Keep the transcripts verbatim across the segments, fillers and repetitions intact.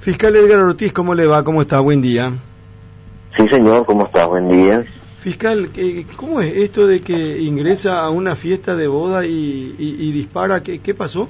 Fiscal Edgar Ortiz, ¿cómo le va? ¿Cómo está? Buen día. Sí, señor, ¿cómo está? Buen día. Fiscal, ¿cómo es esto de que ingresa a una fiesta de boda y, y, y dispara? ¿Qué, ¿Qué pasó?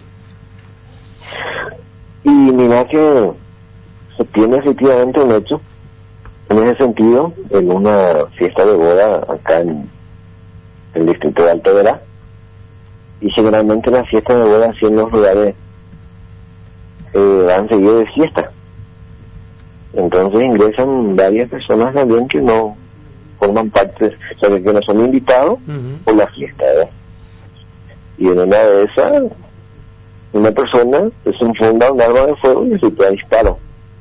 Y mira que se tiene efectivamente un hecho en ese sentido, en una fiesta de boda acá en el distrito de Alto Verá, y generalmente las fiestas de boda así en los lugares eh, van seguido de fiesta. Entonces ingresan varias personas también que no forman parte, o sea, que no son invitados uh-huh. por la fiesta, ¿verdad? Y en una de esas, una persona se enfunda un arma de fuego y se pega disparo.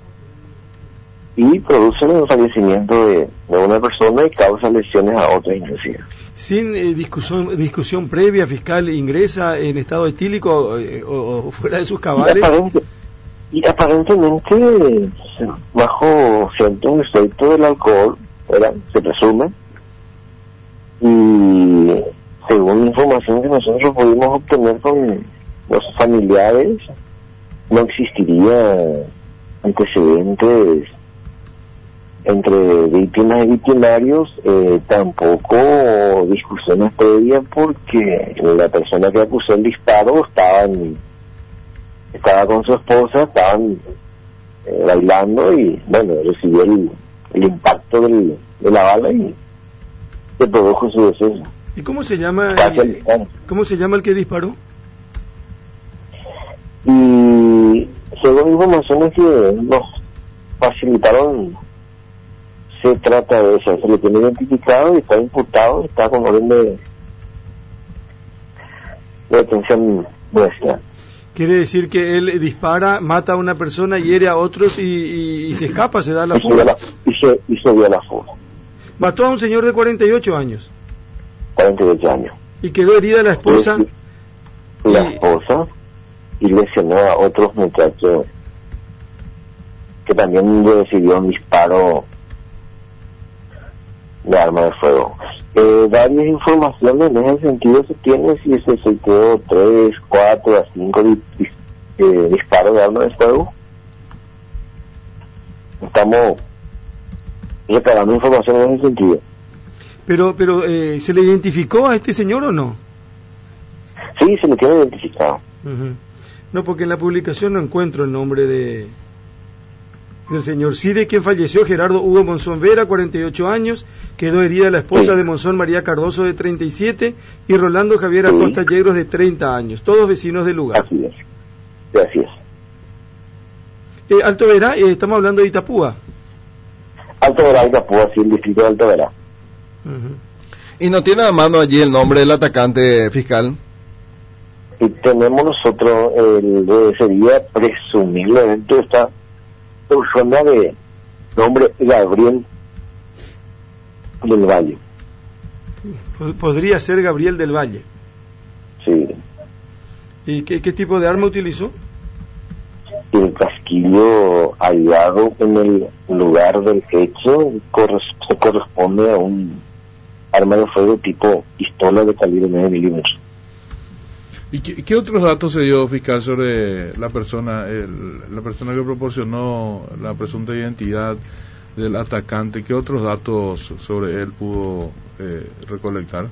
Y produce el fallecimiento de, de una persona y causa lesiones a otra inclusive. Sin eh, discusión discusión previa, fiscal, ingresa en estado etílico eh, o, o fuera de sus cabales. Y, aparente, y aparentemente, bajo cierto efecto del alcohol, ¿verdad? Se presume. Y según la información que nosotros pudimos obtener con los familiares, no existiría antecedentes entre víctimas y victimarios, eh, tampoco discusiones previas, porque la persona que acusó el disparo estaba, en, estaba con su esposa, estaban eh, bailando y bueno, recibió el, el impacto del, de la bala y se produjo su deceso. ¿Y cómo se llama el, cómo se llama el que disparó? Y según informaciones que nos facilitaron, se trata de eso, se lo tiene identificado y está imputado, está con orden de, de detención nuestra. Quiere decir que él dispara, mata a una persona, hiere a otros y, y, y se escapa, se da la y fuga. Se la, y, se, y se dio la fuga. Mató a un señor de cuarenta y ocho años. cuarenta y ocho años. Y quedó herida la esposa. La y... esposa y lesionó a otros muchachos que también recibió un disparo de arma de fuego. Eh, varias informaciones en ese sentido se tiene, si se efectuó tres, cuatro a cinco di, di, eh, disparos de arma de fuego. Estamos recabando información en ese sentido. Pero, pero eh, ¿se le identificó a este señor o no? Sí, se le tiene identificado. Uh-huh. No, porque en la publicación no encuentro el nombre de del señor. Sí, de quien falleció, Gerardo Hugo Monzón Vera, cuarenta y ocho años, quedó herida la esposa sí. de Monzón, María Cardoso, de treinta y siete, y Rolando Javier sí. Acosta Yegros, de treinta años, todos vecinos del lugar. Así es, así es. Eh, Alto Verá, eh, estamos hablando de Itapúa. Alto Verá, Itapúa, sí, el distrito de Alto Verá. Uh-huh. ¿Y no tiene a mano allí el nombre del atacante, fiscal? Y tenemos nosotros, el, sería presumiblemente esta persona de nombre Gabriel del Valle. Podría ser Gabriel del Valle. Sí. ¿Y qué, qué tipo de arma utilizó? El casquillo hallado en el lugar del hecho corres- se corresponde a un arma de fuego tipo pistola de calibre nueve milímetros. ¿Y qué, qué otros datos se dio, fiscal, sobre la persona, el, la persona que proporcionó la presunta identidad del atacante? ¿Qué otros datos sobre él pudo eh, recolectar?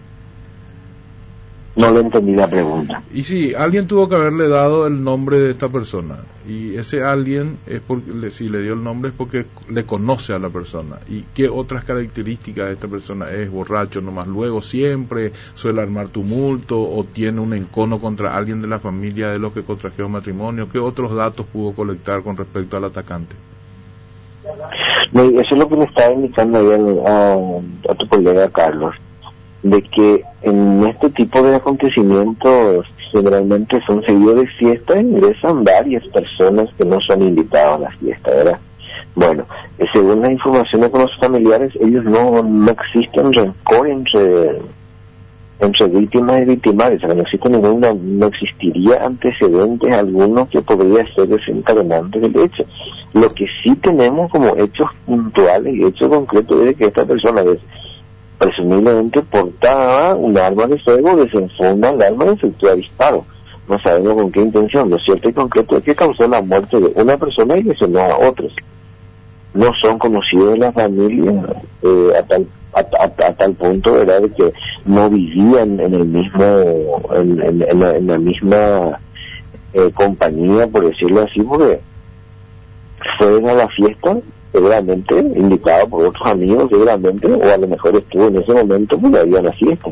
No le entendí la pregunta. Y sí, alguien tuvo que haberle dado el nombre de esta persona, y ese alguien, es porque si le dio el nombre es porque le conoce a la persona. ¿Y qué otras características de esta persona? ¿Es borracho nomás luego siempre? ¿Suele armar tumulto? ¿O tiene un encono contra alguien de la familia de los que contrajeron matrimonio? ¿Qué otros datos pudo colectar con respecto al atacante? No, eso es lo que me estaba indicando ayer a, a tu colega Carlos, de que en este tipo de acontecimientos generalmente son seguidos de fiesta, ingresan varias personas que no son invitadas a la fiesta, ¿verdad? Bueno, eh, según las informaciones con los familiares, ellos no, no existen rencor entre entre víctimas y victimarios, o sea, no existe ninguna, no existiría antecedentes algunos que podría ser desencadenante del hecho. Lo que sí tenemos como hechos puntuales y hechos concretos es que esta persona es presumiblemente portaba un arma de fuego, desenfunda el arma y efectúa disparo. no sabemos con qué intención. Lo cierto y concreto es que causó la muerte de una persona y lesionó a otros. No son conocidos de la familia eh, a tal a, a, a tal punto era de que no vivían en el mismo en, en, en, la, en la misma eh, compañía, por decirlo así, porque fueron a la fiesta seguramente invitado por otros amigos seguramente, o a lo mejor estuvo en ese momento porque había una fiesta.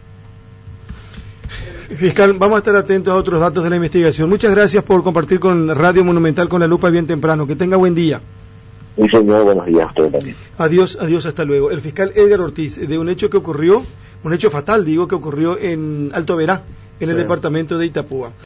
Fiscal, vamos a estar atentos a otros datos de la investigación. Muchas gracias por compartir con Radio Monumental con la lupa bien temprano. Que tenga buen día. Sí, señor, buenos días a ustedes también. Adiós, adiós, hasta luego. El fiscal Edgar Ortiz, de un hecho que ocurrió, un hecho fatal, digo, que ocurrió en Alto Verá, en sí. el departamento de Itapúa.